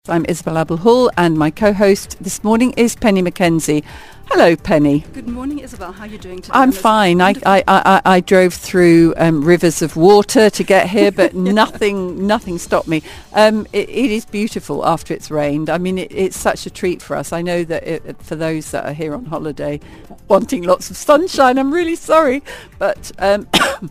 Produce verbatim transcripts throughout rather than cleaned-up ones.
I'm Isabel Abel-Hall and my co-host this morning is Penny Mackenzie. Hello, Penny. Good morning, Isabel. How are you doing today? I'm fine. I, I, I, I drove through um, rivers of water to get here, but nothing nothing stopped me. Um, it, it is beautiful after it's rained. I mean, it, it's such a treat for us. I know that it, for those that are here on holiday wanting lots of sunshine, I'm really sorry, but... Um,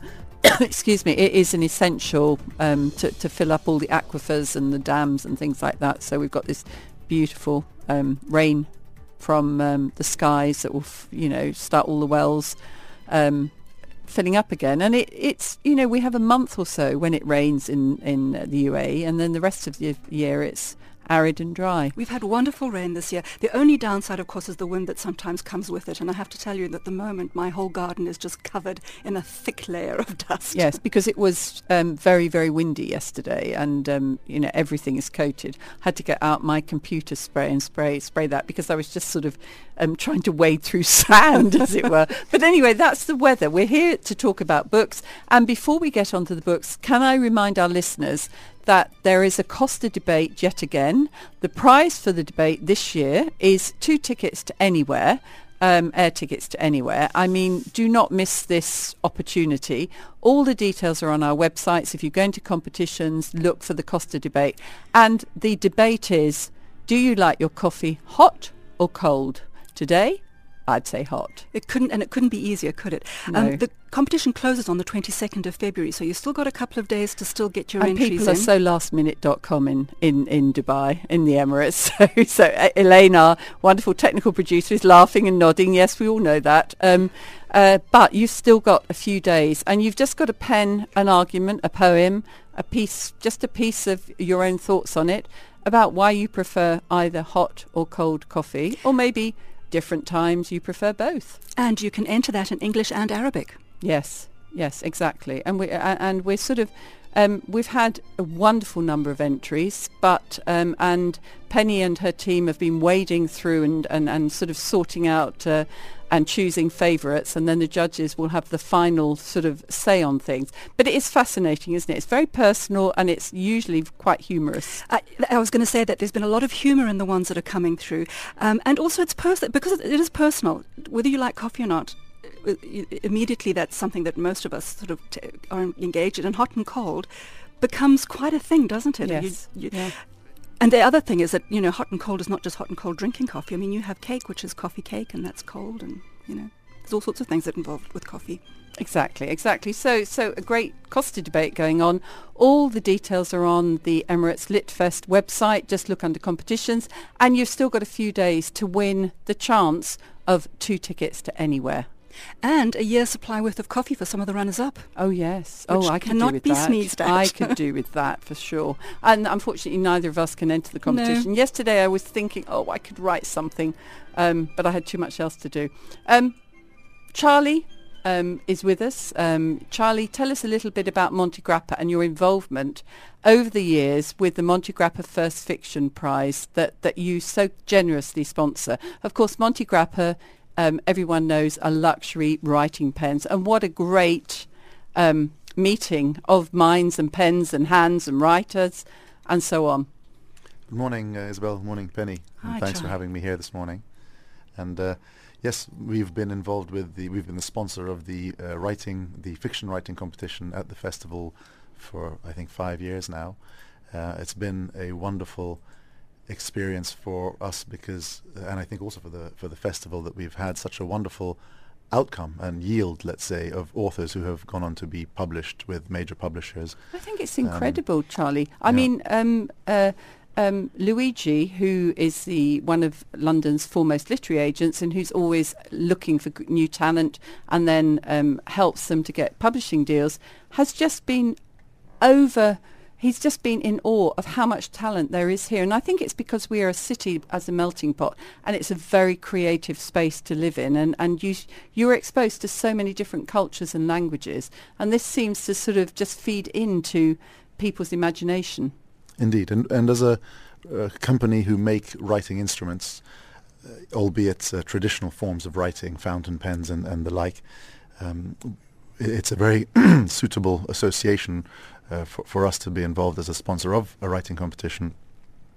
excuse me, it is an essential um, to, to fill up all the aquifers and the dams and things like that. So we've got this beautiful um, rain from um, the skies that will, f- you know, start all the wells um, filling up again. And it, it's, you know, we have a month or so when it rains in, in uh, the U A E, and then the rest of the year it's arid and dry. We've had wonderful rain this year. The only downside, of course, is the wind that sometimes comes with it. And I have to tell you that at the moment my whole garden is just covered in a thick layer of dust. Yes, because it was um, very, very windy yesterday, and um, you know, everything is coated. I had to get out my computer spray and spray spray that because I was just sort of um, trying to wade through sand, as it were. But anyway, that's the weather. We're here to talk about books. And before we get on to the books, can I remind our listeners that there is a Costa debate yet again. The prize for the debate this year is two tickets to anywhere, um, air tickets to anywhere. I mean, do not miss this opportunity. All the details are on our websites. If you go into competitions, look for the Costa debate. And the debate is, do you like your coffee hot or cold? Today, I'd say hot. It couldn't, and it couldn't be easier, could it? No. Um, the competition closes on the twenty-second of February, so you've still got a couple of days to still get your and entries in. People are so last minute dot com in, in, in Dubai, in the Emirates. So, so uh, Elaine, our wonderful technical producer, is laughing and nodding. Yes, we all know that. Um, uh, but you've still got a few days, and you've just got to pen an argument, a poem, a piece, just a piece of your own thoughts on it about why you prefer either hot or cold coffee, or maybe different times you prefer both. And you can enter that in English and Arabic. Yes, yes, exactly. And we uh, and we're sort of um, we've had a wonderful number of entries, but um, and Penny and her team have been wading through and and, and sort of sorting out uh, and choosing favourites, and then the judges will have the final sort of say on things. But it is fascinating, isn't it? It's very personal, and it's usually quite humorous. I, I was going to say that there's been a lot of humour in the ones that are coming through, um, and also it's personal because it is personal. Whether you like coffee or not, uh, immediately that's something that most of us sort of t- are engaged in. And hot and cold becomes quite a thing, doesn't it? Yes. You, you, yeah. And the other thing is that, you know, hot and cold is not just hot and cold drinking coffee. I mean, you have cake, which is coffee cake, and that's cold, and, you know, there's all sorts of things that involved with coffee. Exactly, exactly. So so a great Costa debate going on. All the details are on the Emirates Litfest website. Just look under competitions, and you've still got a few days to win the chance of two tickets to anywhere. And a year's supply worth of coffee for some of the runners-up. Oh, yes. Which oh, I could cannot do with be that. sneezed at. I could do with that for sure. And unfortunately, neither of us can enter the competition. No. Yesterday, I was thinking, oh, I could write something, um, but I had too much else to do. Um, Charlie um, is with us. Um, Charlie, tell us a little bit about Monte Grappa and your involvement over the years with the Monte Grappa First Fiction Prize that, that you so generously sponsor. Of course, Monte Grappa, Um, everyone knows, are luxury writing pens, and what a great um, meeting of minds and pens and hands and writers and so on. Good morning, uh, Isabel. Good morning, Penny. Hi, and thanks Charlie. for having me here this morning. And uh, yes, we've been involved with the, we've been the sponsor of the uh, writing, the fiction writing competition at the festival for, I think, five years now. Uh, it's been a wonderful experience for us because, uh, and I think also for the for the festival, that we've had such a wonderful outcome and yield, let's say, of authors who have gone on to be published with major publishers. I think it's incredible, um, Charlie. I yeah. mean, um, uh, um, Luigi, who is the one of London's foremost literary agents and who's always looking for g- new talent and then um, helps them to get publishing deals, has just been over... He's just been in awe of how much talent there is here. And I think it's because we are a city as a melting pot, and it's a very creative space to live in. And, and you, you're exposed to so many different cultures and languages. And this seems to sort of just feed into people's imagination. Indeed. And, and as a, a company who make writing instruments, uh, albeit uh, traditional forms of writing, fountain pens and, and the like, um, it's a very suitable association uh, for, for us to be involved as a sponsor of a writing competition.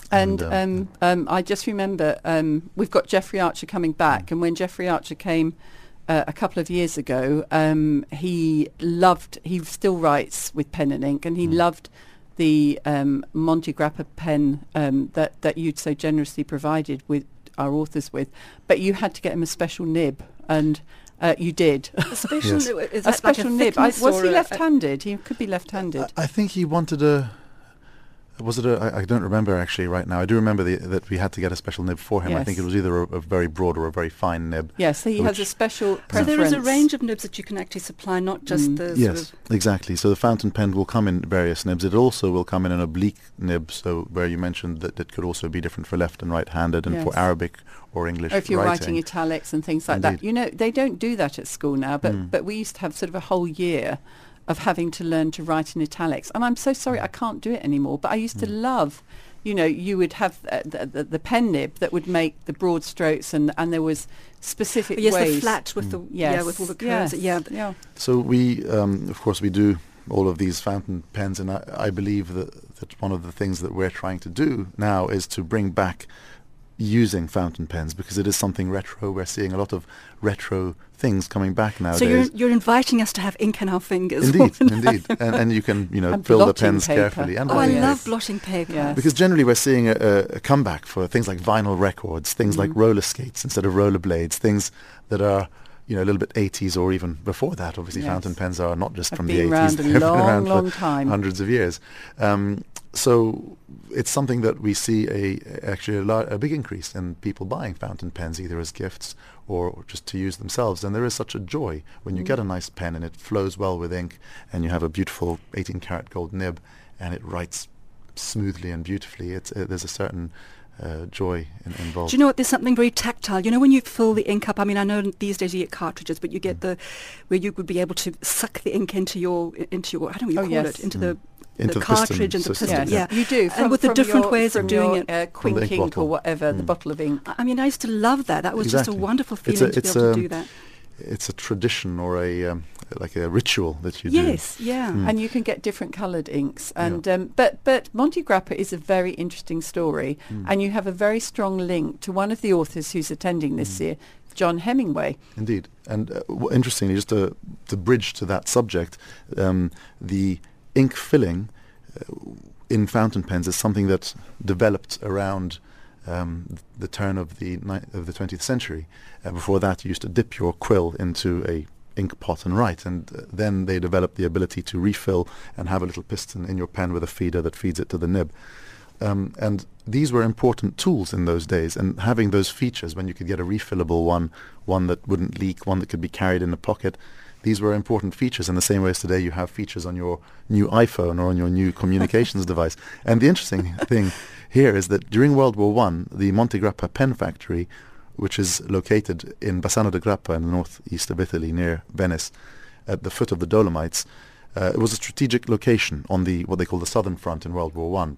And, And, um, um, I just remember um, we've got Jeffrey Archer coming back, Mm. and when Jeffrey Archer came uh, a couple of years ago, um, he loved. He still writes with pen and ink, and he Mm. loved the um, Monte Grappa pen um, that that you'd so generously provided with our authors with. But you had to get him a special nib, and uh, you did. A special Yes. nib, is a that like special a nib. I, thickness was or he a- left-handed? He could be left-handed. I, I think he wanted a. Was it a? I, I don't remember actually right now. I do remember the, that we had to get a special nib for him. I think Yes. it was either a, a very broad or a very fine nib. Yes, he has a which- special So preference. there is a range of nibs that you can actually supply, not just Mm. the Yes, sort of... exactly. So the fountain pen will come in various nibs. It also will come in an oblique nib, so where you mentioned that it could also be different for left and right-handed, and for Yes. Arabic or English Or if you're writing. writing italics and things like that. Indeed. You know, they don't do that at school now, but, Mm. but we used to have sort of a whole year of having to learn to write in italics. And I'm so sorry I can't do it anymore, but I used to Mm. love, you know, you would have uh, the, the, the pen nib that would make the broad strokes, and, and there was specific Yes, ways. the flat with Mm. the... Yes. Yeah, with all the curves. Yes. Yeah. Yeah. So we, um, of course, we do all of these fountain pens, and I, I believe that, that one of the things that we're trying to do now is to bring back using fountain pens, because it is something retro. We're seeing a lot of retro things coming back nowadays. So you're, you're inviting us to have ink in our fingers. Indeed, indeed, and, and you can, you know, And fill the blotting pens paper. carefully. And Oh, I blotting yes. love paper. blotting paper. Yes. Because generally we're seeing a, a, a comeback for things like vinyl records, things like Mhm. roller skates instead of roller blades, things that are, you know, a little bit eighties or even before that. Obviously, Yes. fountain pens are not just Have from been the eighties; around a they've been long, around for long time. hundreds of years. Um, so it's something that we see a actually a, lar- a big increase in people buying fountain pens, either as gifts or just to use themselves. And there is such a joy when you Mm. get a nice pen and it flows well with ink, and you have a beautiful eighteen karat gold nib, and it writes smoothly and beautifully. It's uh, there's a certain uh, joy in, involved. Do you know what? There's something very tactile. You know, when you fill the ink up, I mean, I know these days you get cartridges, but you get Mm. the, where you would be able to suck the ink into your, into your, I don't know what you Oh, call yes. it, into Mm. the, Into the the piston cartridge and the system, piston. Yes, Yeah. you do. From, with the from different your, ways of from doing your, it. Uh, From the Quink ink ink or bottle. whatever, the Mm. bottle of ink. I I mean, I used to love that. That was just Exactly. a wonderful It's feeling a- to be it's able a- to do that. It's a tradition or a um, like a ritual that you do. Yes, yeah. Mm. And you can get different coloured inks, Yeah. and um, but but Monte Grappa is a very interesting story, Mm. and you have a very strong link to one of the authors who's attending this Mm. year, John Hemingway. Indeed. And uh, w- interestingly, just to, to bridge to that subject, um, the ink filling uh, in fountain pens is something that developed around um, th- the turn of the ni- of the twentieth century. Uh, before that, you used to dip your quill into a ink pot and write, and uh, then they developed the ability to refill and have a little piston in your pen with a feeder that feeds it to the nib. Um, and these were important tools in those days, and having those features when you could get a refillable one, one that wouldn't leak, one that could be carried in a pocket, these were important features in the same way as today you have features on your new iPhone or on your new communications device. And the interesting thing here is that during World War One, the Monte Grappa pen factory, which is located in Bassano de Grappa in the northeast of Italy near Venice, at the foot of the Dolomites, uh, it was a strategic location on the what they call the Southern Front in World War One.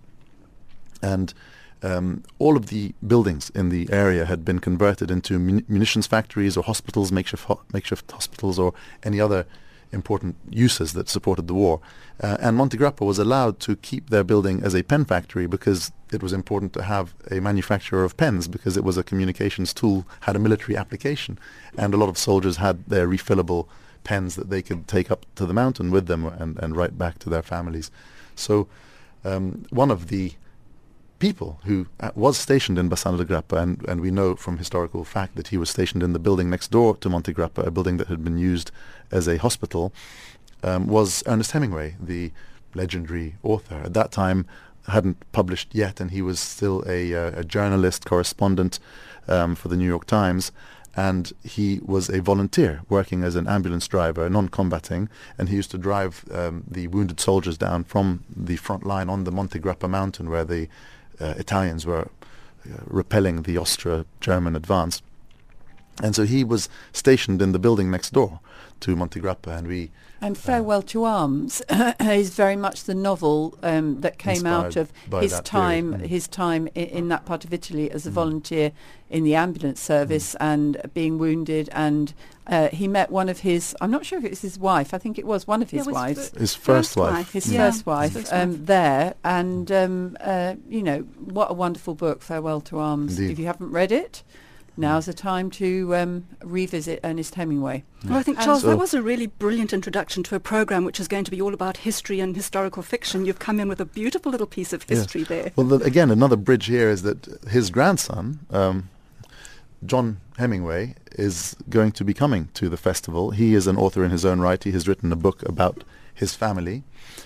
And um, all of the buildings in the area had been converted into mun- munitions factories or hospitals, makeshift, ho- makeshift hospitals, or any other important uses that supported the war. Uh, and Monte Grappa was allowed to keep their building as a pen factory because it was important to have a manufacturer of pens, because it was a communications tool, had a military application, and a lot of soldiers had their refillable pens that they could take up to the mountain with them and, and write back to their families. So um, one of the people who uh, was stationed in Bassano de Grappa, and, and we know from historical fact that he was stationed in the building next door to Monte Grappa, a building that had been used as a hospital, um, was Ernest Hemingway, the legendary author. At that time, hadn't published yet, and he was still a, uh, a journalist, correspondent um, for the New York Times, and he was a volunteer working as an ambulance driver, non-combating, and he used to drive um, the wounded soldiers down from the front line on the Monte Grappa mountain where the uh, Italians were uh, repelling the Austro-German advance. And so he was stationed in the building next door to Monte Grappa, and we... And Farewell to Arms is very much the novel um, that came out of his time, mm. his time in, in that part of Italy as a mm. volunteer in the ambulance service mm. and being wounded. And uh, he met one of his, I'm not sure if it was his wife, I think it was one of his yeah, wives. F- his first wife. wife. His yeah. first wife, his first um, wife. there. And, um, uh, you know, what a wonderful book, Farewell to Arms. Indeed. If you haven't read it, now's the time to um, revisit Ernest Hemingway. Well, I think, And Charles, so that was a really brilliant introduction to a program which is going to be all about history and historical fiction. You've come in with a beautiful little piece of history yes. there. Well, the, again, another bridge here is that his grandson, um, John Hemingway, is going to be coming to the festival. He is an author in his own right. He has written a book about his family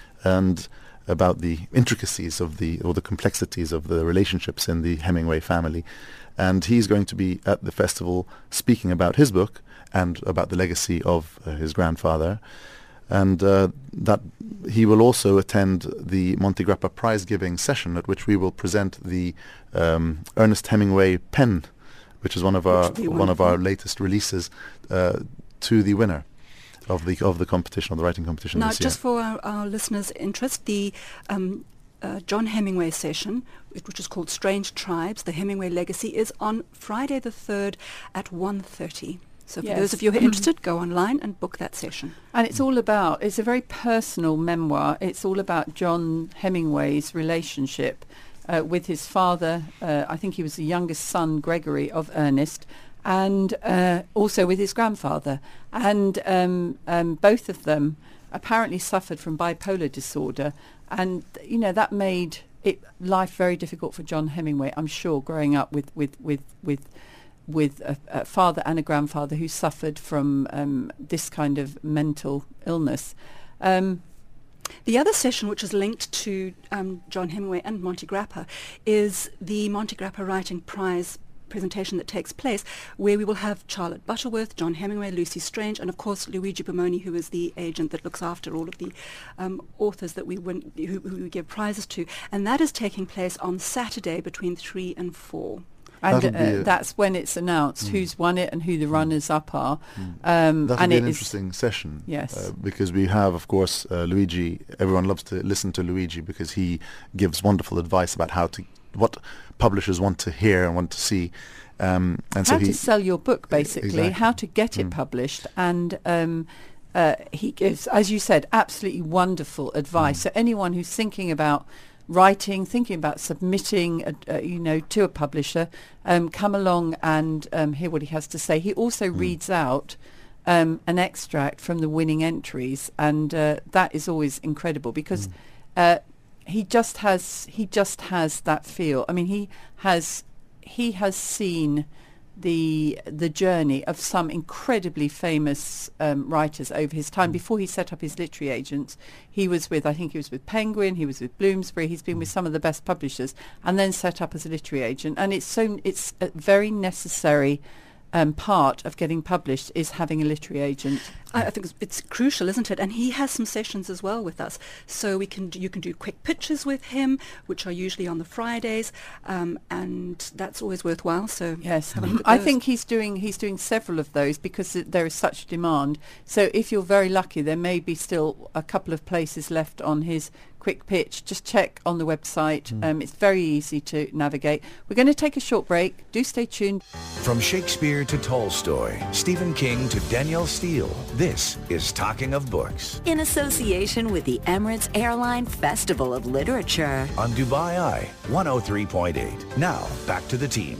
and about the intricacies of the, or the complexities of the relationships in the Hemingway family. And he's going to be at the festival speaking about his book and about the legacy of uh, his grandfather. And uh, that he will also attend the Monte Grappa prize-giving session, at which we will present the um, Ernest Hemingway pen, which is one of our one of our latest releases, uh, to the winner of the of the competition, of the writing competition Now, this year. just for our, our listeners' interest, the um, uh, John Hemingway session, which is called Strange Tribes, The Hemingway Legacy, is on Friday the third at one thirty. So for Yes. those of you who are interested, go online and book that session. And it's all about, it's a very personal memoir. It's all about John Hemingway's relationship uh, with his father. Uh, I think he was the youngest son, Gregory, of Ernest, and uh, also with his grandfather. And um, um, both of them apparently suffered from bipolar disorder. And, you know, that made it life very difficult for John Hemingway, I'm sure, growing up with, with, with, with with a, a father and a grandfather who suffered from um, this kind of mental illness. Um, The other session, which is linked to um, John Hemingway and Monte Grappa, is the Monte Grappa Writing Prize presentation that takes place, where we will have Charlotte Butterworth, John Hemingway, Lucy Strange, and of course Luigi Pomoni, who is the agent that looks after all of the um, authors that we win, who, who we give prizes to. And that is taking place on Saturday between three and four. And That'll be uh, a- that's when it's announced Mm. who's won it and who the Mm. runners-up are. Mm. Um, That'll and be it an is- interesting session. Yes. Uh, because we have, of course, uh, Luigi. Everyone loves to listen to Luigi because he gives wonderful advice about how to, what publishers want to hear and want to see. Um, and how so he, to sell your book, basically, exactly. how to get it Mm. published. And um, uh, he gives, as you said, absolutely wonderful advice. Mm. So anyone who's thinking about writing, thinking about submitting, a, uh, you know, to a publisher, um, come along and um, hear what he has to say. He also Mm. reads out um, an extract from the winning entries, and uh, that is always incredible because Mm. uh, he just has he just has that feel. I mean, he has he has seen the the journey of some incredibly famous um, writers over his time. Mm. Before he set up his literary agents, he was with, I think he was with Penguin, he was with Bloomsbury, he's been Mm. with some of the best publishers, and then set up as a literary agent. And it's so it's a very necessary um, part of getting published is having a literary agent. I, I think it's, it's crucial, isn't it? And he has some sessions as well with us, so we can do, you can do quick pitches with him, which are usually on the Fridays, um, and that's always worthwhile. So Yes, have a look at I those. think he's doing he's doing several of those because th- there is such demand. So if you're very lucky, there may be still a couple of places left on his quick pitch. Just check on the website. Mm. Um, it's very easy to navigate. We're going to take a short break. Do stay tuned. From Shakespeare to Tolstoy, Stephen King to Danielle Steele, this is Talking of Books In association with the Emirates Airline Festival of Literature. on Dubai Eye one oh three point eight. Now, back to the team.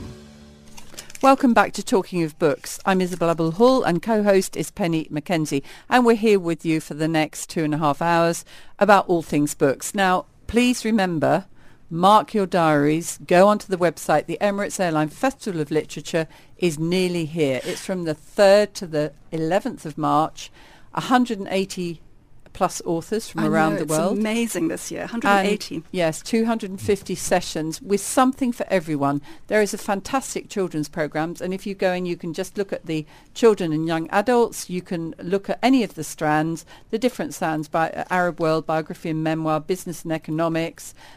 Welcome back to Talking of Books. I'm Isabel Abel-Hull and co-host is Penny Mackenzie. And we're here with you for the next two and a half hours about all things books. Now, please remember, mark your diaries, go onto the website. The Emirates Airline Festival of Literature is nearly here. It's from the third to the eleventh of March. one hundred eighty plus authors from I around know, the it's world. amazing this year, one hundred eighty. And, yes, two hundred fifty sessions with something for everyone. There is a fantastic children's programs, and if you go in, you can just look at the children and young adults. You can look at any of the strands, the different strands, by uh, Arab World, biography and memoir, business and economics,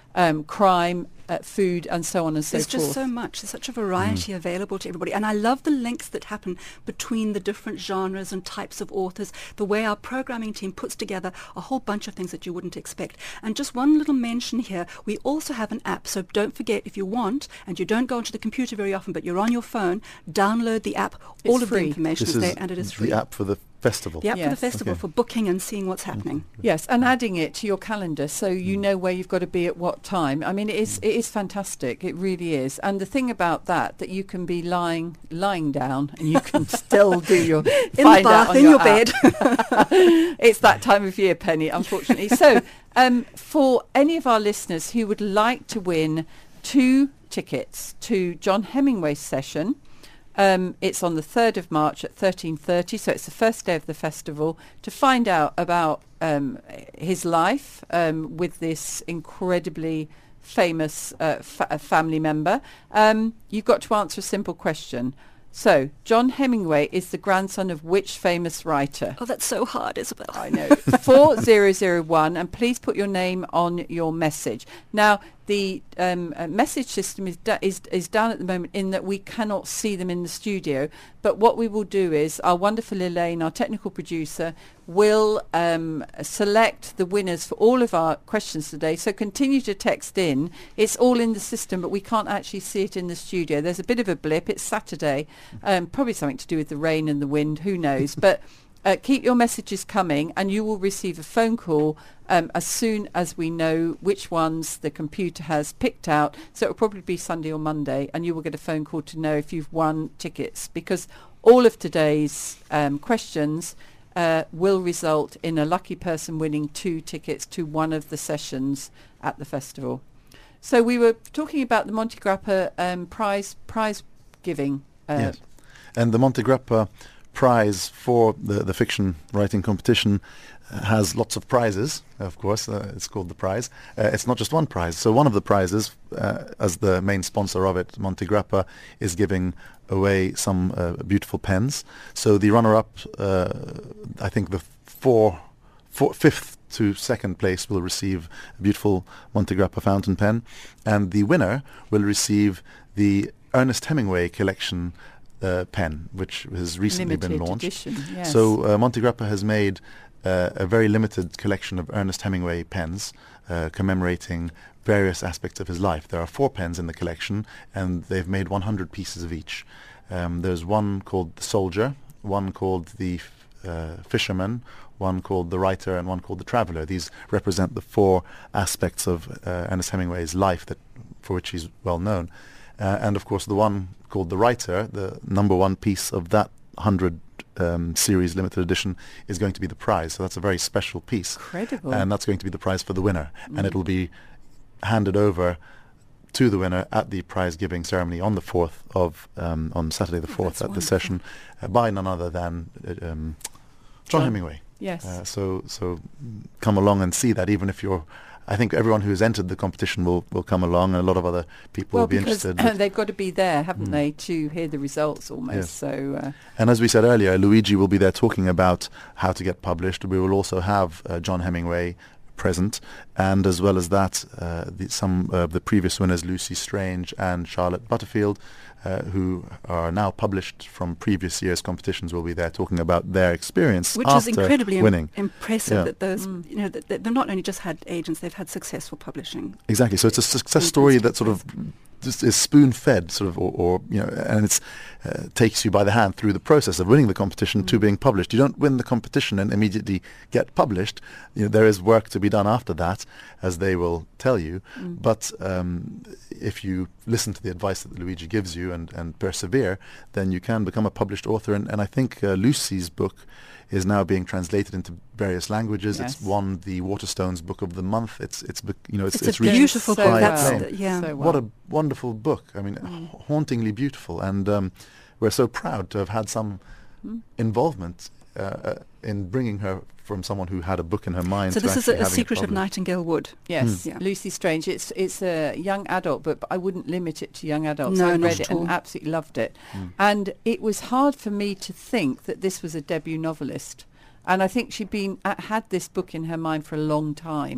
um, crime, uh, food, and so on and so There's forth. just so much. There's such a variety available to everybody. And I love the links that happen between the different genres and types of authors, the way our programming team puts together a whole bunch of things that you wouldn't expect. And just one little mention here, we also have an app, so don't forget, if you want, and you don't go onto the computer very often, but you're on your phone, download the app. It's All of free. the information This is is there, and it is free. the app for the festival. The app for Yes. the festival, Okay. for booking and seeing what's happening. Yes, and adding it to your calendar so you know where you've got to be at what time. I mean, it is it is fantastic. It really is. And the thing about that, that you can be lying lying down and you can still do your In find the out bath, on in your your app. bed. It's that time of year, Penny, unfortunately. So, um, for any of our listeners who would like to win two tickets to John Hemingway's session, Um, it's on the third of March at thirteen thirty, so it's the first day of the festival, to find out about um, his life um, with this incredibly famous uh, fa- family member. Um, you've got to answer a simple question. So, John Hemingway is the grandson of which famous writer? Oh, that's so hard, Isabel. I know. four zero zero one, and please put your name on your message. Now, the um, uh, message system is, da- is is down at the moment in that we cannot see them in the studio. But what we will do is our wonderful Elaine, our technical producer, will um, select the winners for all of our questions today. So continue to text in. It's all in the system, but we can't actually see it in the studio. There's a bit of a blip. It's Saturday. Um, probably something to do with the rain and the wind. Who knows? But Uh, keep your messages coming, and you will receive a phone call um, as soon as we know which ones the computer has picked out. So it will probably be Sunday or Monday, and you will get a phone call to know if you've won tickets, because all of today's um, questions uh, will result in a lucky person winning two tickets to one of the sessions at the festival. So we were talking about the Monte Grappa um, prize prize giving. Uh, Yes. And the Monte Grappa prize for the, the fiction writing competition uh, has lots of prizes, of course. Uh, it's called the prize. Uh, it's not just one prize. So one of the prizes, uh, as the main sponsor of it, Monte Grappa, is giving away some uh, beautiful pens. So the runner-up, uh, I think the four, four, fifth to second place will receive a beautiful Monte Grappa fountain pen, and the winner will receive the Ernest Hemingway collection Uh, pen, which has recently limited been launched. edition, yes. So uh, Monte Grappa has made uh, a very limited collection of Ernest Hemingway pens uh, commemorating various aspects of his life. There are four pens in the collection, and they've made one hundred pieces of each. Um, there's one called The Soldier, one called The f- uh, Fisherman, one called The Writer, and one called The Traveller. These represent the four aspects of uh, Ernest Hemingway's life that for which he's well known. Uh, and of course the one called The Writer, the number one piece of that one hundred um, series limited edition, is going to be the prize. So that's a very special piece. Incredible. And that's going to be the prize for the winner. Mm. And it will be handed over to the winner at the prize giving ceremony on the fourth of, um, on Saturday the Oh, fourth that's at the wonderful. session uh, by none other than uh, um, John, John. Hemingway. Yes. Uh, so, so come along and see that, even if you're, I think everyone who's entered the competition will, will come along, and a lot of other people well, will be because interested. they've got to be there, haven't Mm. they, to hear the results almost. Yes. So, uh, And as we said earlier, Luigi will be there talking about how to get published. We will also have uh, John Hemingway present, and as well as that, uh, the, some of the previous winners, Lucy Strange and Charlotte Butterfield, uh, who are now published from previous years' competitions, will be there talking about their experience Which after is incredibly im- winning. impressive Yeah. that those, Mm. you know, that, that they've not only just had agents, they've had successful publishing. Exactly. So it's a success It's story that sort of just is spoon-fed, sort of, or, or you know, and it's uh, takes you by the hand through the process of winning the competition Mm. to being published. You don't win the competition and immediately get published. You know, there is work to be done after that, as they will tell you. Mm. But um, if you listen to the advice that Luigi gives you and, and persevere, then you can become a published author. And, and I think uh, Lucy's book is now being translated into various languages. Yes. It's won the Waterstones Book of the Month. It's it's bec- you know it's It's, it's a reached beautiful so book. high That's acclaim. the, yeah. So What well. a wonderful book. I mean, Mm. ha- hauntingly beautiful. And um, we're so proud to have had some Mm. involvement uh, uh, in bringing her from someone who had a book in her mind. So to this is a, actually a having it secret of published. Nightingale Wood. Yes, Mm. Yeah. Lucy Strange. It's it's a young adult book, but I wouldn't limit it to young adults. No, I not read at it all. and absolutely loved it. Mm. And it was hard for me to think that this was a debut novelist. And I think she'd been uh, had this book in her mind for a long time. Mm.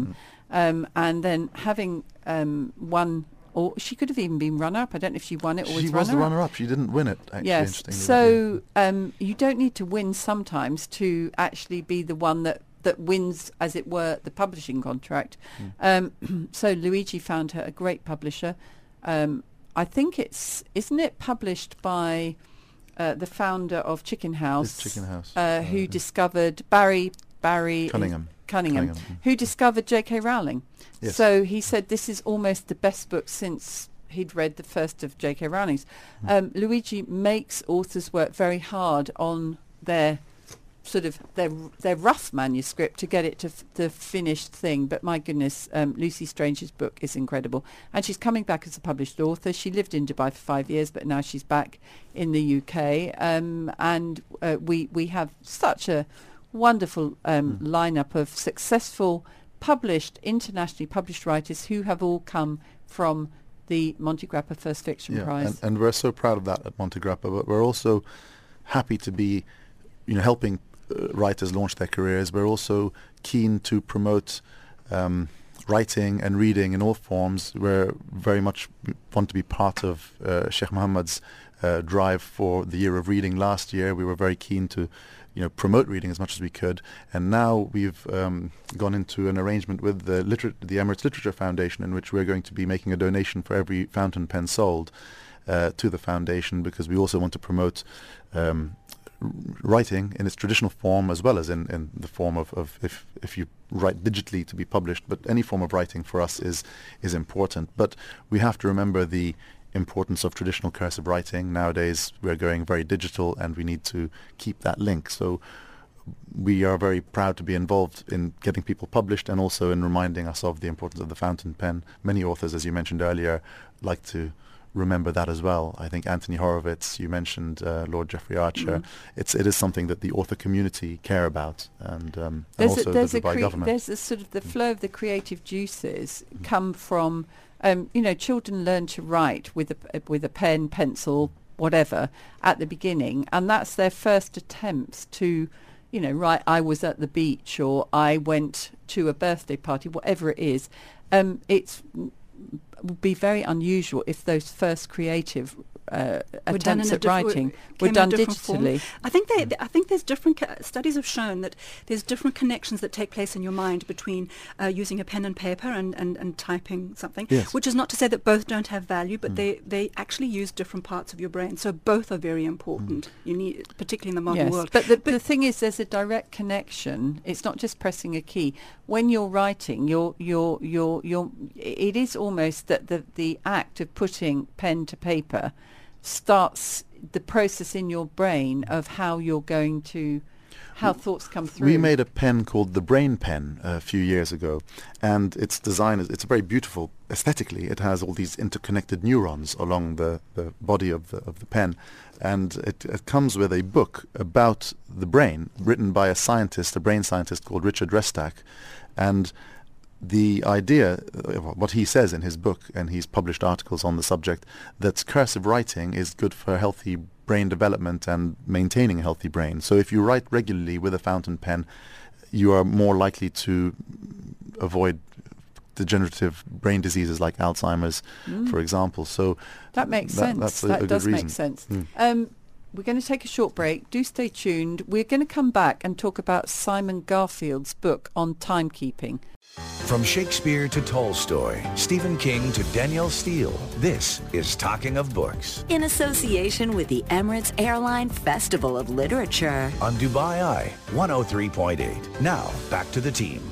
um, and then having um, won, or she could have even been runner-up. I don't know if she won it or was She runner-up. was the runner-up. She didn't win it, actually. Yes. interestingly. So um, you don't need to win sometimes to actually be the one that, that wins, as it were, the publishing contract. Mm. Um, so Luigi found her a great publisher. Um, I think it's, isn't it published by uh, the founder of Chicken House? It's Chicken House. Uh, Uh, who yeah. discovered Barry... Barry Cunningham. Cunningham, Cunningham, mm. who discovered J K. Rowling. Yes. So he said this is almost the best book since he'd read the first of J K. Rowling's. Mm. Um, Luigi makes authors work very hard on their sort of their their rough manuscript to get it to f- the finished thing. But my goodness, um, Lucy Strange's book is incredible, and she's coming back as a published author. She lived in Dubai for five years, but now she's back in the U K, um, and uh, we we have such a wonderful um, mm. lineup of successful, published, internationally published writers who have all come from the Monte Grappa First Fiction yeah, Prize. And, and we're so proud of that at Monte Grappa, but we're also happy to be, you know, helping uh, writers launch their careers. We're also keen to promote um, writing and reading in all forms. We're very much want to be part of uh, Sheikh Mohammed's uh, drive for the year of reading last year. We were very keen to you know, promote reading as much as we could, and now we've um, gone into an arrangement with the liter- the Emirates Literature Foundation, in which we're going to be making a donation for every fountain pen sold uh, to the foundation, because we also want to promote um, r- writing in its traditional form as well as in, in the form of, of if if you write digitally to be published. But any form of writing for us is is important. But we have to remember the importance of traditional cursive writing. Nowadays we're going very digital, and we need to keep that link. So we are very proud to be involved in getting people published, and also in reminding us of the importance of the fountain pen. Many authors, as you mentioned earlier, like to remember that as well. I think Anthony Horowitz, you mentioned uh, Lord Jeffrey Archer. Mm. It's it is something that the author community care about, and, um, and also a, there's the a Dubai cre- government. There's a sort of the flow of the creative juices mm. come from, um, you know, children learn to write with a uh, with a pen, pencil, whatever, at the beginning, and that's their first attempts to, you know, write. I was at the beach, or I went to a birthday party, whatever it is. Um, it's would be very unusual if those first creative uh, attempts at writing were done digitally. Form. I think they, I think there's different ca- studies have shown that there's different connections that take place in your mind between uh, using a pen and paper and, and, and typing something. Yes. Which is not to say that both don't have value, but Mm. they, they actually use different parts of your brain. So both are very important. Mm. You need, particularly in the modern yes, world. But the, but the thing is, there's a direct connection. It's not just pressing a key. When you're writing, you're you're you're you're. It is almost that the the act of putting pen to paper starts the process in your brain of how you're going to, how thoughts come through. We made a pen called the Brain Pen a few years ago, and its design is, it's very beautiful aesthetically. It has all these interconnected neurons along the, the body of the, of the pen, and it, it comes with a book about the brain written by a scientist, a brain scientist called Richard Restak, and the idea, uh, what he says in his book, and he's published articles on the subject, that cursive writing is good for healthy brain development and maintaining a healthy brain. So if you write regularly with a fountain pen, you are more likely to avoid degenerative brain diseases like Alzheimer's, mm. for example. So that makes that, sense. That's a, that a does good reason. make sense. Mm. Um, we're going to take a short break. Do stay tuned. We're going to come back and talk about Simon Garfield's book on timekeeping. From Shakespeare to Tolstoy, Stephen King to Danielle Steele, this is Talking of Books. In association with the Emirates Airline Festival of Literature. On Dubai Eye, one oh three point eight. Now, back to the team.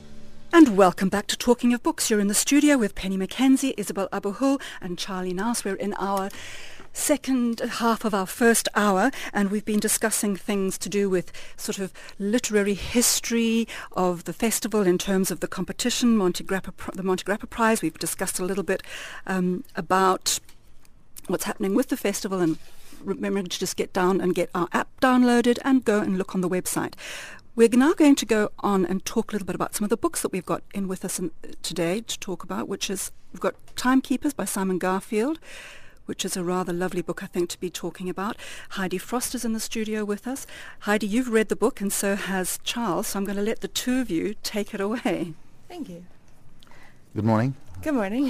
And welcome back to Talking of Books. You're in the studio with Penny Mackenzie, Isabel Abuhul, and Charlie Naus. We're in our second half of our first hour, and we've been discussing things to do with sort of literary history of the festival in terms of the competition, Monte Grappa, the Monte Grappa Prize. We've discussed a little bit um, about what's happening with the festival, and remember to just get down and get our app downloaded and go and look on the website. We're now going to go on and talk a little bit about some of the books that we've got in with us in, today to talk about, which is, we've got Timekeepers by Simon Garfield, which is a rather lovely book, I think, to be talking about. Heidi Frost is in the studio with us. Heidi, you've read the book, and so has Charles, so I'm going to let the two of you take it away. Thank you. Good morning. Good morning.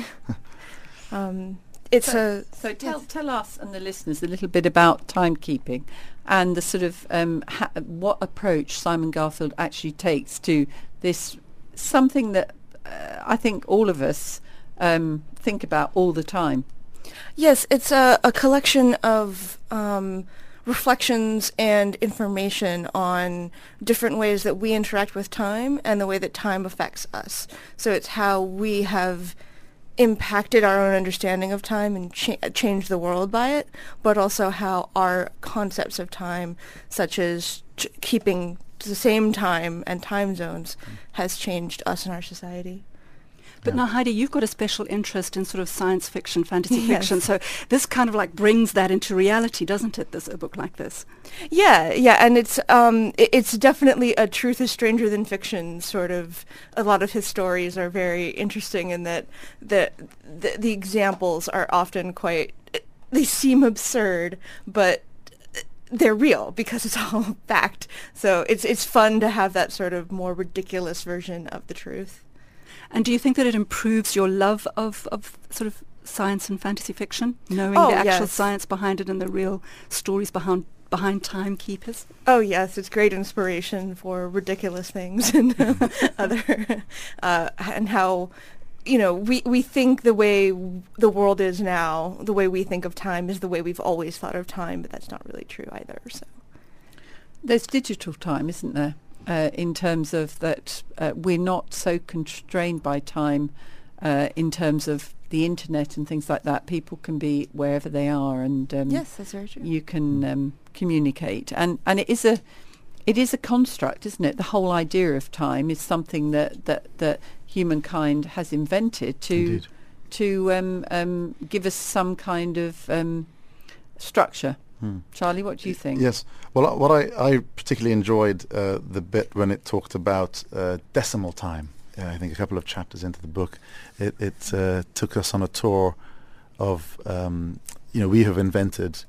um, it's so, a so tell tell us and the listeners a little bit about timekeeping and the sort of um, ha- what approach Simon Garfield actually takes to this, something that uh, I think all of us um, think about all the time. yes, it's a, a collection of um, reflections and information on different ways that we interact with time and the way that time affects us. So it's how we have impacted our own understanding of time and cha- changed the world by it, but also how our concepts of time, such as ch- keeping to the same time and time zones, has changed us in our society. But now, Heidi, you've got a special interest in sort of science fiction, fantasy Yes. fiction. So this kind of like brings that into reality, doesn't it, this a book like this? Yeah, yeah, and it's um, i- it's definitely a truth is stranger than fiction sort of. A lot of his stories are very interesting in that the the, the examples are often quite. They seem absurd, but they're real because it's all fact. So it's it's fun to have that sort of more ridiculous version of the truth. And do you think that it improves your love of, of sort of science and fantasy fiction, knowing Oh, the actual yes. science behind it and the real stories behind behind timekeepers? Oh yes, it's great inspiration for ridiculous things and other, uh, and how, you know, we, we think the way w- the world is now, the way we think of time is the way we've always thought of time, but that's not really true either. So There's digital time, isn't there? Uh, in terms of that, uh, we're not so constrained by time uh, in terms of the internet and things like that. People can be wherever they are, and um, yes, that's very true. you can um, communicate. And and it is a it is a construct, isn't it? The whole idea of time is something that that, that humankind has invented to Indeed. to um, um, give us some kind of um, structure. Hmm. Charlie, what do you think? Yes. Well, uh, what I, I particularly enjoyed uh, the bit when it talked about uh, decimal time. Uh, I think a couple of chapters into the book, it, it uh, took us on a tour of, um, you know, we have invented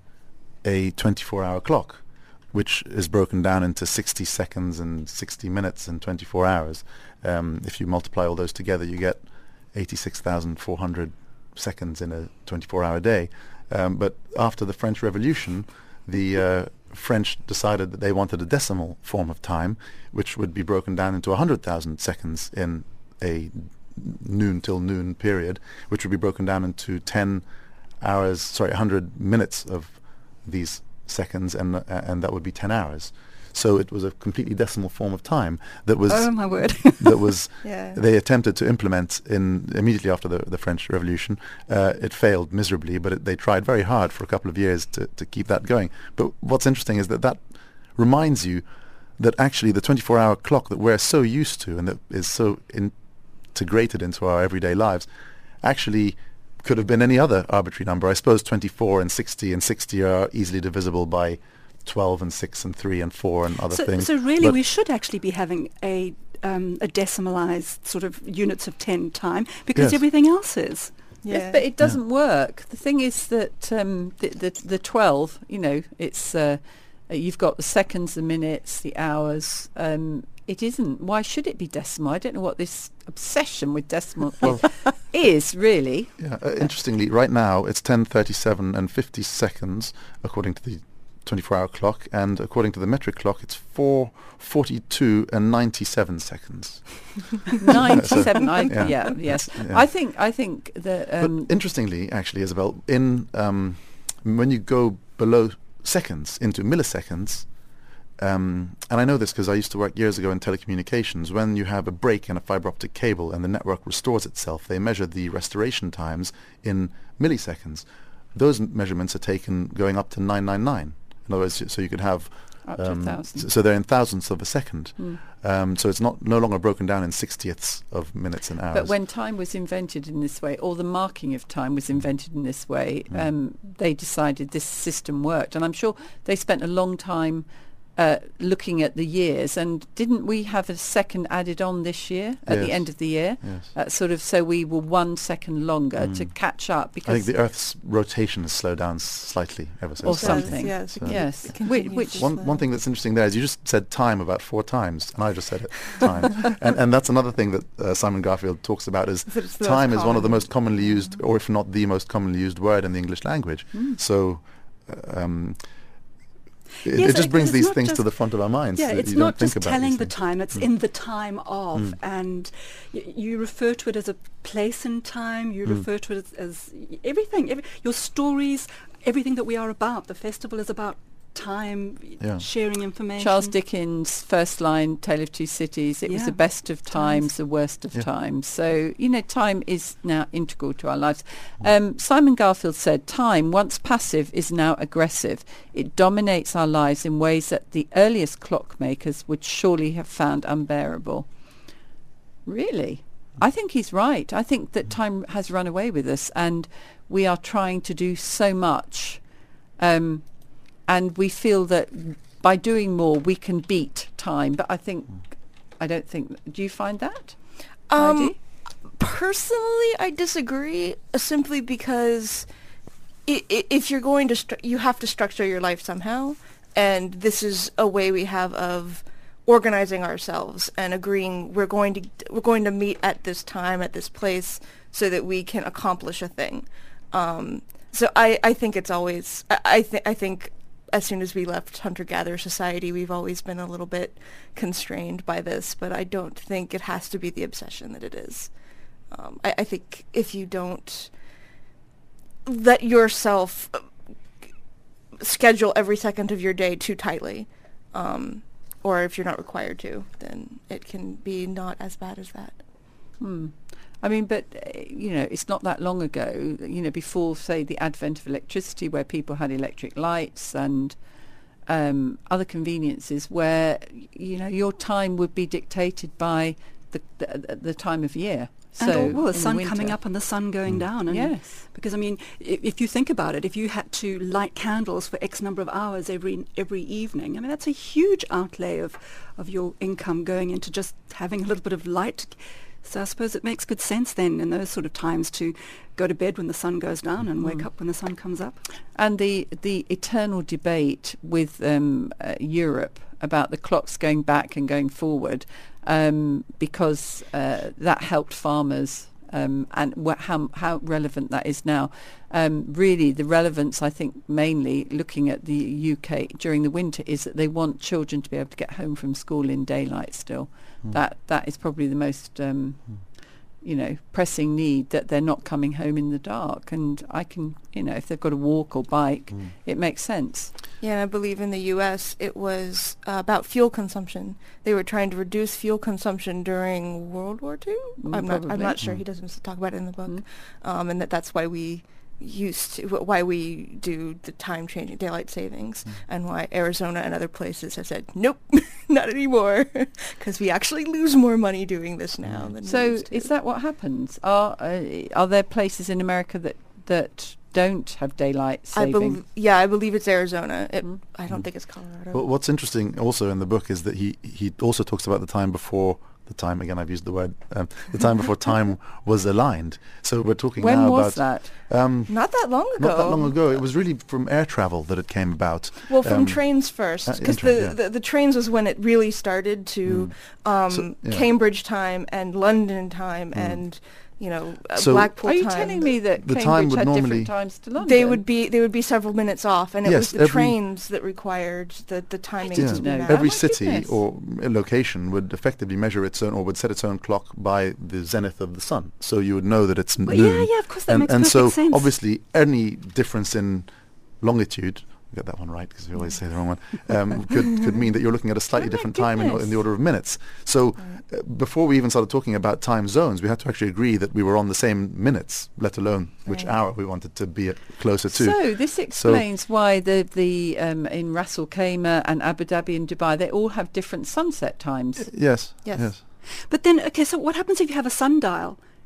a twenty-four hour clock, which is broken down into sixty seconds and sixty minutes and twenty-four hours. Um, if you multiply all those together, you get eighty-six thousand four hundred seconds in a twenty-four hour day. Um, but after the French Revolution, the uh, French decided that they wanted a decimal form of time, which would be broken down into one hundred thousand seconds in a noon till noon period, which would be broken down into ten hours, sorry, one hundred minutes of these seconds, and uh, and that would be ten hours. So it was a completely decimal form of time that was Oh my word! that was Yeah. they attempted to implement in immediately after the, the French Revolution. Uh, it failed miserably, but it, they tried very hard for a couple of years to, to keep that going. But what's interesting is that that reminds you that actually the twenty-four hour clock that we're so used to and that is so integrated into our everyday lives actually could have been any other arbitrary number. I suppose twenty-four and sixty and sixty are easily divisible by twelve and six and three and four and other so, things. so really, But we should actually be having a um, a decimalized sort of units of ten time because Yes. everything else is. Yeah. Yes, but it doesn't work. The thing is that um, the, the the twelve, you know, it's uh, uh, you've got the seconds, the minutes, the hours. Um, it isn't. Why should it be decimal? I don't know what this obsession with decimal Well- is really. Yeah, uh, interestingly, right now it's ten thirty-seven and fifty seconds according to the twenty-four hour clock, and according to the metric clock, it's four forty-two and ninety-seven seconds. Ninety-seven. I, Yeah. yeah. Yes. Yeah. I think. I think that. Um, but interestingly, actually, Isabel, in um, when you go below seconds into milliseconds, um, and I know this because I used to work years ago in telecommunications. When you have a break in a fiber optic cable and the network restores itself, they measure the restoration times in milliseconds. Those m- measurements are taken going up to nine nine nine. In other words, so you could have Up to a um, thousand. s- so they're in thousandths of a second. Mm. Um, so it's not no longer broken down in sixtieths of minutes and hours. But when time was invented in this way, or the marking of time was invented in this way, Mm. um, they decided this system worked. And I'm sure they spent a long time uh, looking at the years, and didn't we have a second added on this year at Yes. the end of the year? Yes. Uh, sort of, so we were one second longer to catch up I because think the Earth's rotation has slowed down slightly ever so Or slightly. something. Yes, So- it Yes. it Which- continues which- to One slow. one thing that's interesting there is you just said time about four times, and I just said it time, and and that's another thing that uh, Simon Garfield talks about is That it's the time most is one of the common. most commonly used, or if not the most commonly used word in the English language. So. Uh, um, it, Yes, it just it- brings it's these not things to just- the front of our minds. Yeah, that it's you don't not think just about telling these the things. time, it's in the time of. And y- you refer to it as a place and time, you refer to it as, as y- everything, every, your stories, everything that we are about. The festival is about time, y- Yeah. sharing information. Charles Dickens' first line, Tale of Two Cities, it was Yeah. the best of times, Times. the worst of Yeah. times. So, you know, time is now integral to our lives. Um, Simon Garfield said, time, once passive, is now aggressive. It dominates our lives in ways that the earliest clockmakers would surely have found unbearable. Really? I think he's right. I think that time has run away with us, and we are trying to do so much. Um, and we feel that by doing more we can beat time, but I think I don't think do you find that Um, Heidi? Personally, I disagree, uh, simply because I- I- if you're going to, stru- you have to structure your life somehow, and this is a way we have of organizing ourselves and agreeing we're going to we're going to meet at this time at this place so that we can accomplish a thing. Um, so I, I think it's always I I, th- I think as soon as we left hunter-gatherer society, we've always been a little bit constrained by this, but I don't think it has to be the obsession that it is. Um, I, I think if you don't let yourself uh, schedule every second of your day too tightly, um, or if you're not required to, then it can be not as bad as that. Hmm. I mean, but, uh, you know, it's not that long ago, you know, before, say, the advent of electricity, where people had electric lights and um, other conveniences where, y- you know, your time would be dictated by the the, the time of year. And So all, well, the in sun winter- coming up and the sun going down. And Yes. Because, I mean, if, if you think about it, if you had to light candles for X number of hours every every evening, I mean, that's a huge outlay of, of your income going into just having a little bit of light. So I suppose it makes good sense then in those sort of times to go to bed when the sun goes down and wake up when the sun comes up. And the the eternal debate with um, uh, Europe about the clocks going back and going forward, um, because uh, that helped farmers, um, and wh- how how relevant that is now. Um, really, the relevance, I think, mainly looking at the U K during the winter, is that they want children to be able to get home from school in daylight still. That that is probably the most um, you know, pressing need, that they're not coming home in the dark. And I can, you know, if they've got to walk or bike, it makes sense. Yeah, and I believe in the U S it was uh, about fuel consumption. They were trying to reduce fuel consumption during World War Two. Mm, I'm not. I'm probably. not sure. He doesn't talk about it in the book, Mm. um, and that that's why we used to, wh- why we do the time changing daylight savings, and why Arizona and other places have said nope, not anymore, because we actually lose more money doing this now than we So used to. is that what happens? Are uh, are there places in America that that don't have daylight I saving? believe, yeah, I believe it's Arizona. It, Mm. I don't think it's Colorado. But what's interesting also in the book is that he, he also talks about the time before the time, again I've used the word, um, the time before time was aligned. So we're talking When now was about... that? Um, Not that long ago. not that long ago. It was really from air travel that it came about. Well, from Um, trains first, uh, because in train, the, yeah. the the trains was when it really started to um, So, yeah. Cambridge time and London time and you know uh, So- Blackpool Are you time. telling me that The time Cambridge would had normally- different times to London? they would be they would be several minutes off, and it Yes, was the every- trains that required the the timing Yeah. to be know matched. that. Every Oh my city goodness. or a location would effectively measure its own, or would set its own clock by the zenith of the sun. So you would know that it's Well, noon. yeah, yeah, of course, that and makes and perfect so sense. obviously any difference in longitude, get that one right because we always say the wrong one, um, could could mean that you're looking at a slightly Oh my different time in, in goodness. the order of minutes. So uh, before we even started talking about time zones, we had to actually agree that we were on the same minutes, let alone which Right. hour we wanted to be at closer to. So this explains why the the um, in Ras Al Khaimah and Abu Dhabi and Dubai, they all have different sunset times. yes, Yes. yes. But then, okay, so what happens if you have a sundial?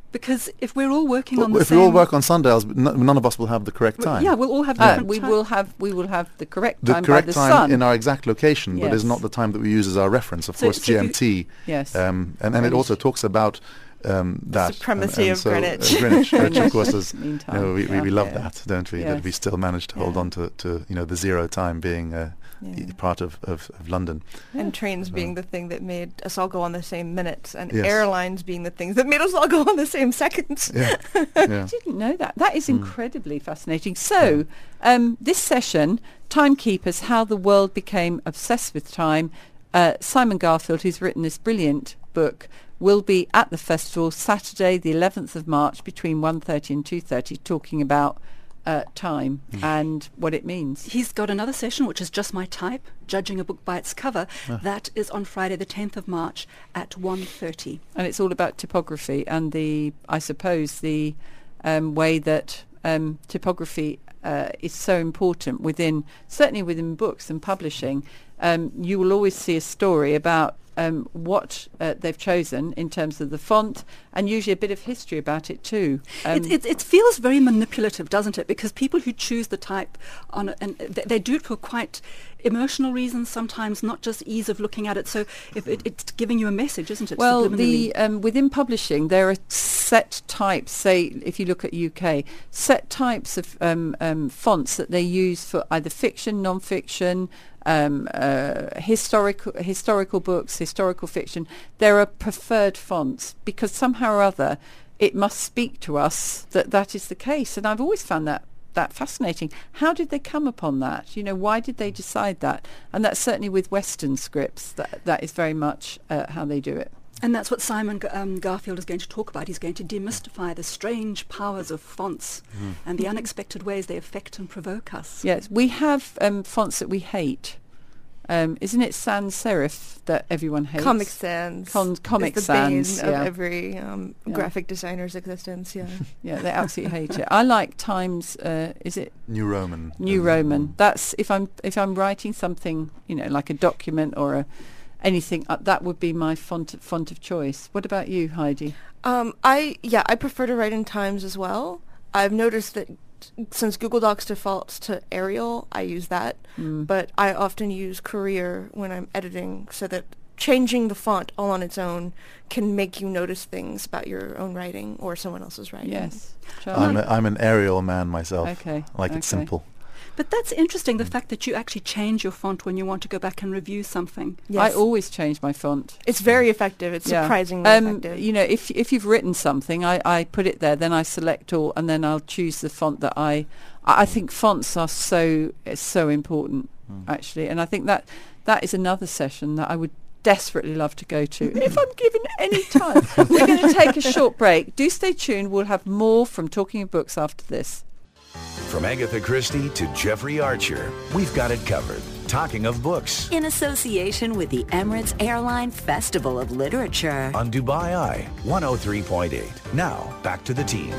Because if we're all working Well, on the if same... we all work on sundials, n- none of us will have the correct time. Yeah, we'll all have Uh, different we time. will have we will have the correct the time correct by the time sun. in our exact location, but Yes. is not the time that we use as our reference. Of So- course, so if you- G M T. Yes. Um, and, and it Greenwich. also talks about um, that. Supremacy and, and of so, Greenwich. Uh, Greenwich, which of Greenwich course is, you meantime, know, we, we, yeah. we love Yeah. that, don't we? Yes. That we still manage to hold Yeah. on to, to, you know, the zero time being uh, Yeah. y- part of, of, of London. And trains being the thing that made us all go on the same minutes, and Yes. airlines being the things that made us all go on the same seconds. Yeah. yeah. I didn't know that. That is Mm. incredibly fascinating. So, um, this session, Timekeepers, How the World Became Obsessed with Time, uh, Simon Garfield, who's written this brilliant book, will be at the festival Saturday, the eleventh of March, between one thirty and two thirty, talking about uh, time and what it means. He's got another session, which is Just My Type, judging a book by its cover. That is on Friday the tenth of March at one thirty. And it's all about typography and the, I suppose, the um, way that um, typography uh, is so important within, certainly within books and publishing. Um, you will always see a story about um, what uh, they've chosen in terms of the font, and usually a bit of history about it too. Um, It, it, it feels very manipulative, doesn't it? Because people who choose the type, on a, and th- they do it for quite emotional reasons sometimes, not just ease of looking at it. So if it, it's giving you a message, isn't it? Well, subliminally? the um, within publishing, there are set types. Say, if you look at U K, set types of um, um, fonts that they use for either fiction, non-fiction, um, uh, historical historical books, historical fiction. There are preferred fonts because somehow or other it must speak to us that that is the case. And I've always found that that fascinating. How did they come upon that? You know, why did they decide that? And that's certainly with Western scripts. That that is very much uh, how they do it. And that's what Simon G- um, Garfield is going to talk about. He's going to demystify the strange powers of fonts and the unexpected ways they affect and provoke us. Yes, we have um, fonts that we hate. Um, isn't it sans serif that everyone hates? Comic Sans. Con- Comic is the bane Sans, of yeah. every um, Yeah. graphic designer's existence. Yeah. Yeah, they absolutely hate it. I like Times. Uh, is it New Roman. New Um, Roman? That's if I'm if I'm writing something, you know, like a document or a anything. Uh, that would be my font font of choice. What about you, Heidi? Um, I yeah, I prefer to write in Times as well. I've noticed that since Google Docs defaults to Arial, I use that, Mm. but I often use Courier when I'm editing, so that changing the font all on its own can make you notice things about your own writing or someone else's writing. Yes, I'm, Charlotte? a, I'm an Arial man myself. Okay, I like okay. it simple. But that's interesting, the fact that you actually change your font when you want to go back and review something. Yes. I always change my font. It's very effective. It's Yeah. surprisingly Um, effective. You know, if if you've written something, I, I put it there, then I select all, and then I'll choose the font that I. I I think fonts are so so important, actually, and I think that that is another session that I would desperately love to go to if I'm given any time. We're going to take a short break. Do stay tuned. We'll have more from Talking of Books after this. From Agatha Christie to Jeffrey Archer, we've got it covered. Talking of Books In association with the Emirates Airline Festival of Literature. on Dubai Eye one oh three point eight. Now, back to the team.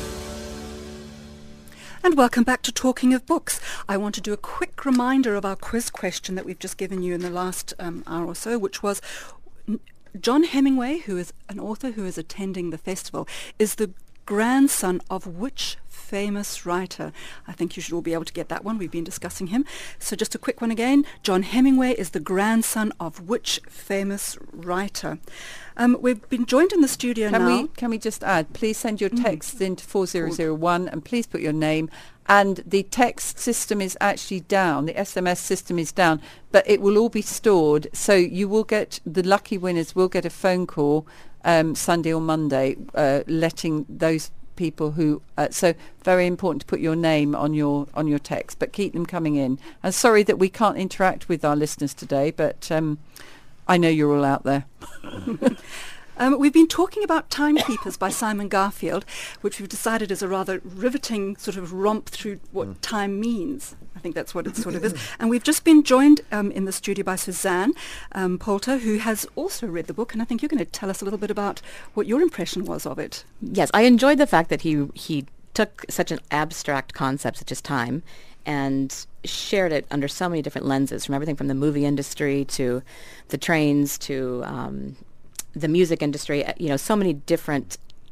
And welcome back to Talking of Books. I want to do a quick reminder of our quiz question that we've just given you in the last um, hour or so, which was n- John Hemingway, who is an author who is attending the festival, is the grandson of which famous writer? I think you should all be able to get that one. We've been discussing him. So just a quick one again. John Hemingway is the grandson of which famous writer? Um, we've been joined in the studio Can now. we can we just add? Please send your texts into four zero zero one, and please put your name. And the text system is actually down. The S M S system is down, but it will all be stored. So you will get the lucky winners will get a phone call um, Sunday or Monday, uh, letting those people who. Uh, so very important to put your name on your on your text, but keep them coming in. And sorry that we can't interact with our listeners today, but um, I know you're all out there. Um, we've been talking about Timekeepers by Simon Garfield, which we've decided is a rather riveting sort of romp through what time means. I think that's what it sort of is. And we've just been joined um, in the studio by Suzanne um, Poulter, who has also read the book, and I think you're going to tell us a little bit about what your impression was of it. Yes, I enjoyed the fact that he he took such an abstract concept such as time and shared it under so many different lenses, from everything from the movie industry to the trains to um, the music industry, uh, you know, so many different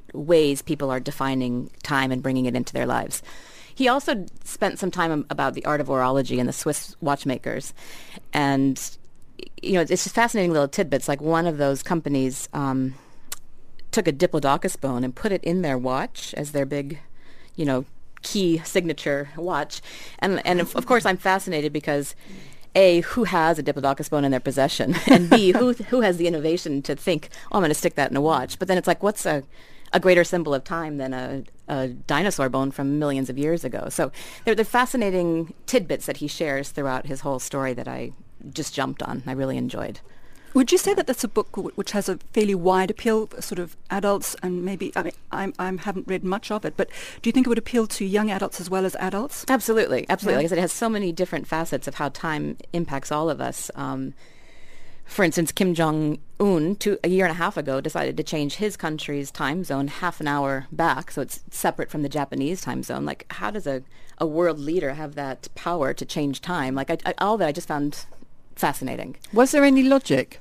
ways people are defining time and bringing it into their lives. He also spent some time about the art of horology and the Swiss watchmakers. And, you know, it's just fascinating little tidbits. Like one of those companies um, took a diplodocus bone and put it in their watch as their big, you know, key signature watch. And, and of, of course, I'm fascinated because, A, who has a diplodocus bone in their possession? And B, who who has the innovation to think, oh, I'm going to stick that in a watch? But then it's like, what's a, a greater symbol of time than a, a dinosaur bone from millions of years ago? So they're the fascinating tidbits that he shares throughout his whole story that I just jumped on. I really enjoyed. Would you say that that's a book w- which has a fairly wide appeal, sort of adults, and maybe, I mean, I'm, I haven't read much of it, but do you think it would appeal to young adults as well as adults? Absolutely, absolutely. Yeah. Like I said, it has so many different facets of how time impacts all of us. Um, for instance, Kim Jong-un, two, a year and a half ago, decided to change his country's time zone half an hour back, so it's separate from the Japanese time zone. Like, how does a, a world leader have that power to change time? Like, I, I, all that I just found fascinating. Was there any logic?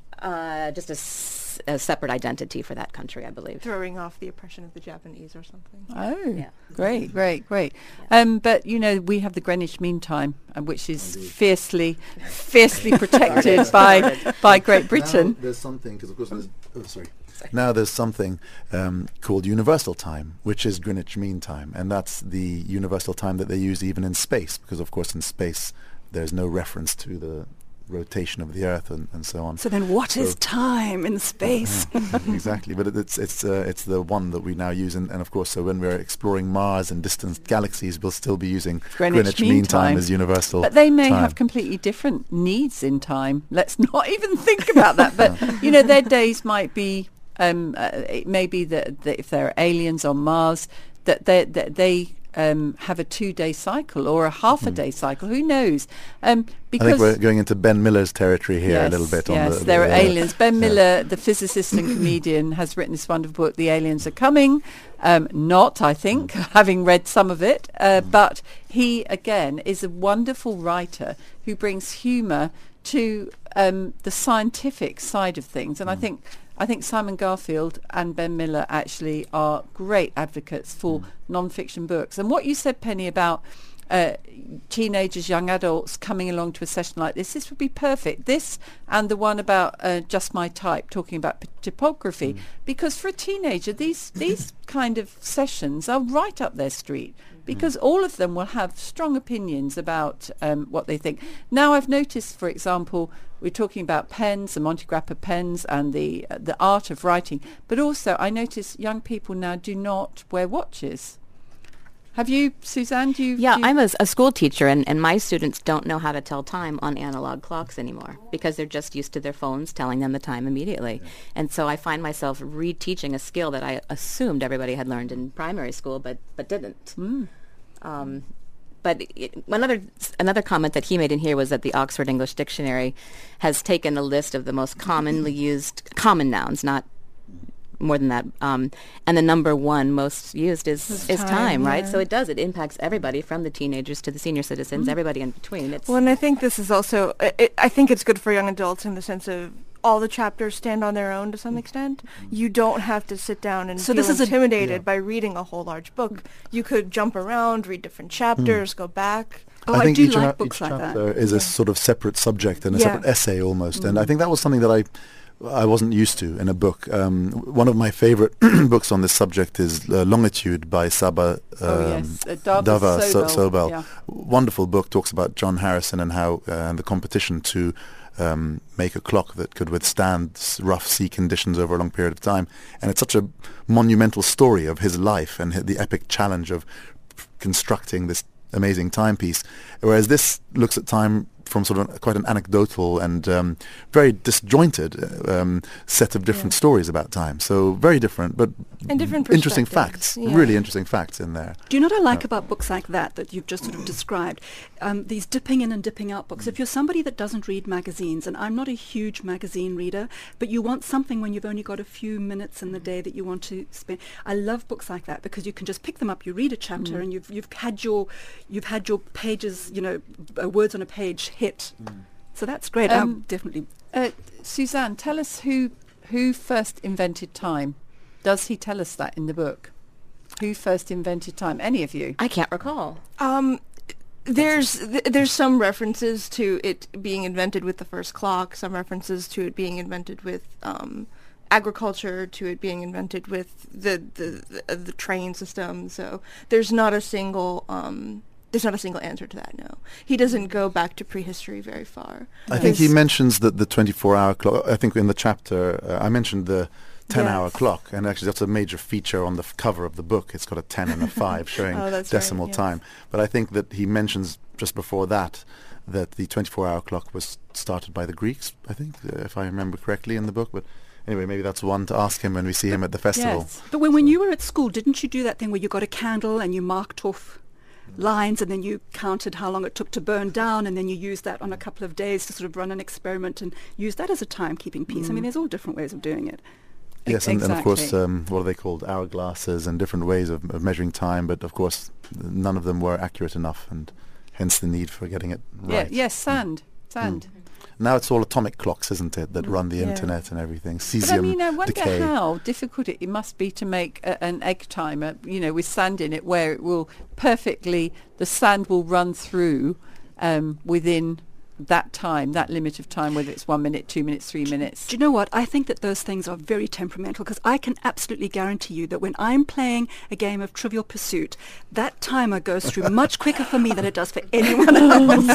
Uh, just a, s- a separate identity for that country, I believe. Throwing off the oppression of the Japanese or something. Oh, Yeah. great, great, great. Um, but, you know, we have the Greenwich Mean Time, uh, which is fiercely, fiercely protected by by Great Britain. Now there's something, because of course there's, oh, sorry. Now there's something um, called Universal Time, which is Greenwich Mean Time, and that's the universal time that they use even in space, because of course in space there's no reference to the rotation of the Earth and, and so on. So then what So- is time in space? Yeah, exactly, but it, it's it's uh, it's the one that we now use, and, and of course, so when we're exploring Mars and distant galaxies, we'll still be using Greenwich Greenwich, Mean Mean Time Time. as universal. But they may time. have completely different needs in time. Let's not even think about that. But, you know, their days might be, um, uh, it may be that, that if there are aliens on Mars, that they, that they um, have a two-day cycle or a half-a-day cycle. Who knows? Um, I because think we're going into Ben Miller's territory here yes, a little bit. Yes, on the, there the, are uh, aliens. Ben yeah. Miller, the physicist and comedian, has written this wonderful book, The Aliens Are Coming. Um, not, I think, having read some of it. Uh, but he, again, is a wonderful writer who brings humour to um, the scientific side of things. And I think I think Simon Garfield and Ben Miller actually are great advocates for mm. non-fiction books. And what you said, Penny, about uh, teenagers, young adults coming along to a session like this, this would be perfect. This and the one about uh, Just My Type, talking about p- typography. Mm. Because for a teenager, these, these kind of sessions are right up their street. Because mm. all of them will have strong opinions about um, what they think. Now, I've noticed, for example, we're talking about pens, the Monte Grappa pens, and the uh, the art of writing. But also, I notice young people now do not wear watches. Have you, Suzanne? Do you? Yeah, do you I'm a, a school teacher, and, and my students don't know how to tell time on analog clocks anymore because they're just used to their phones telling them the time immediately. Yeah. And so I find myself reteaching a skill that I assumed everybody had learned in primary school, but but didn't. Mm. Um, But it, another another comment that he made in here was that the Oxford English Dictionary has taken a list of the most commonly used common nouns, not more than that, um, and the number one most used is It's is time, time, right? yeah. So it does. It impacts everybody from the teenagers to the senior citizens, everybody in between. It's Well, and I think this is also, I, I I think it's good for young adults in the sense of all the chapters stand on their own to some extent. You don't have to sit down and So feel this is a- intimidated Yeah. by reading a whole large book. You could jump around, read different chapters, go back. Oh, I I think do each, like cha- books each like that. chapter is a sort of separate subject and a Yeah. separate essay almost, and I think that was something that I I wasn't used to in a book. Um, one of my favorite books on this subject is uh, Longitude by Saba um, Oh, yes. Uh, Dava Dava So- Sobel, Sobel. yeah. Wonderful book, talks about John Harrison and how uh, and the competition to um, make a clock that could withstand s- rough sea conditions over a long period of time. And it's such a monumental story of his life and hi- the epic challenge of p- constructing this amazing timepiece. Whereas this looks at time from sort of quite an anecdotal and um, very disjointed uh, um, set of different Yeah. stories about time. So very different, but And different interesting perspectives, facts, yeah. really interesting facts in there. Do you know what I like about books like that, that you've just sort of described? Um, these dipping in and dipping out books. If you're somebody that doesn't read magazines, and I'm not a huge magazine reader, but you want something when you've only got a few minutes in the day that you want to spend. I love books like that because you can just pick them up, you read a chapter, Mm. and you've you've had your you've had your pages, you know, uh, words on a page hit. So that's great. Um, Um, definitely. Uh, Suzanne, tell us who who first invented time. Does he tell us that in the book? Who first invented time? Any of you? I can't recall. Um, there's th- there's some references to it being invented with the first clock, some references to it being invented with um, agriculture, to it being invented with the the, the the train system. So there's not a single um, there's not a single answer to that. No, he doesn't go back to prehistory very far. I think he His- mentions that the twenty-four hour clock. I think in the chapter uh, I mentioned the ten hour Yes. clock, and actually that's a major feature on the f- cover of the book. It's got a ten and a five showing Oh, that's right, decimal yes. time. But I think that he mentions just before that that the twenty-four hour clock was started by the Greeks, I think, uh, if I remember correctly in the book. But anyway, maybe that's one to ask him when we see him at the festival. Yes. But when, when you were at school, didn't you do that thing where you got a candle and you marked off lines and then you counted how long it took to burn down, and then you used that on a couple of days to sort of run an experiment and use that as a timekeeping piece? I mean, there's all different ways of doing it. Yes, and, and of course, Exactly. um, what are they called? Hourglasses and different ways of, of measuring time. But of course, none of them were accurate enough, and hence the need for getting it Yeah, right. yes, sand. Sand. Now it's all atomic clocks, isn't it, that run the Yeah. internet and everything. But Cesium I mean, I wonder decay. how difficult it, it must be to make a, an egg timer, you know, with sand in it, where it will perfectly, the sand will run through um, within that time, that limit of time, whether it's one minute, two minutes, three minutes. Do you know what? I think that those things are very temperamental, because I can absolutely guarantee you that when I'm playing a game of Trivial Pursuit, that timer goes through much quicker for me than it does for anyone else.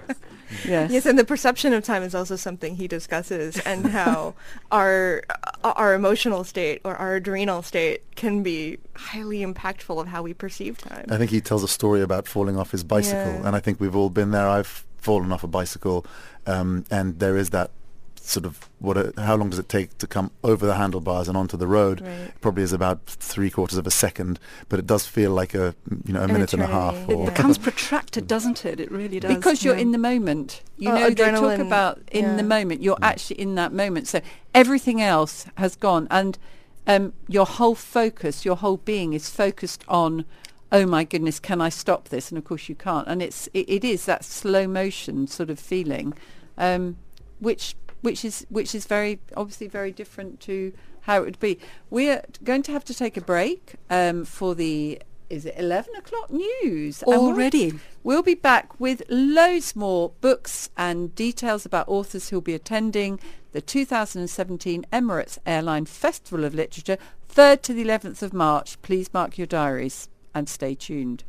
Yes. Yes, and the perception of time is also something he discusses, and how our uh, our emotional state or our adrenal state can be highly impactful of how we perceive time. I think he tells a story about falling off his bicycle, Yeah. and I think we've all been there. I've fallen off a bicycle, um, and there is that sort of what? A, how long does it take to come over the handlebars and onto the road? Right. Probably is about three quarters of a second, but it does feel like a you know a An minute and a eternity, half. yeah. Or It becomes protracted, doesn't it? It really does. Because you're yeah. in the moment. You Oh, know, they talk adrenaline, about in the yeah. moment. You're actually in that moment. So everything else has gone. And um, your whole focus, your whole being is focused on, oh my goodness, can I stop this? And of course you can't. And it's it, it is that slow motion sort of feeling, um, which which is which is very obviously very different to how it would be. We're going to have to take a break um, for the is it eleven o'clock news And we'll- Already. We'll be back with loads more books and details about authors who'll be attending the two thousand seventeen Emirates Airline Festival of Literature, third to the eleventh of March. Please mark your diaries and stay tuned.